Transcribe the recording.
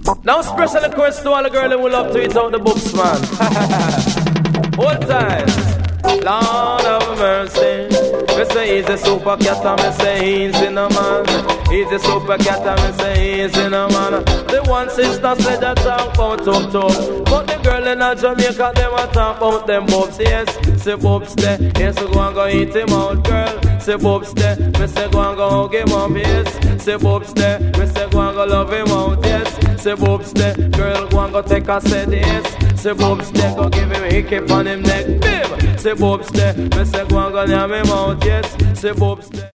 Now special request to all the girls who love to eat out the books, man. Hold time. Lord of mercy. Me say he's a super cat and me say he's in a man. He's a super cat and me say he's in a man. The one sister said that talk about talk. But the girl in a Jamaica, them a talk about them bobs. Yes, say bobs there. Yes, we go and go eat him out, girl. Say bobs there. Me say go and go hug him up, yes. Say bobs there. Me say go and go love him out, yes. Say bobs there. Girl go and go take a set, yes. Say bobs there. Go give him a hickey on him neck, bim. Say bobs there. Me say go and go name him out, yes. Say bobs there.